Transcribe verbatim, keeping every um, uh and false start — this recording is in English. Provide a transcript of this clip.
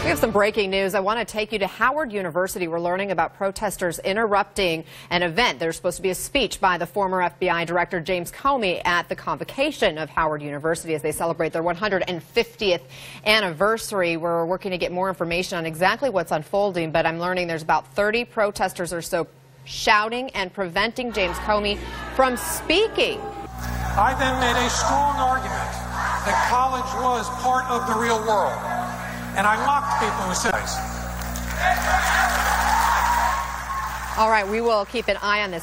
We have some breaking news. I want to take you to Howard University. We're learning about protesters interrupting an event. There's supposed to be a speech by the former F B I Director James Comey at the convocation of Howard University as they celebrate their one hundred fiftieth anniversary. We're working to get more information on exactly what's unfolding, but I'm learning there's about thirty protesters or so shouting and preventing James Comey from speaking. I then made a strong argument that college was part of the real world. And I mocked people who said this. All right, we will keep an eye on this.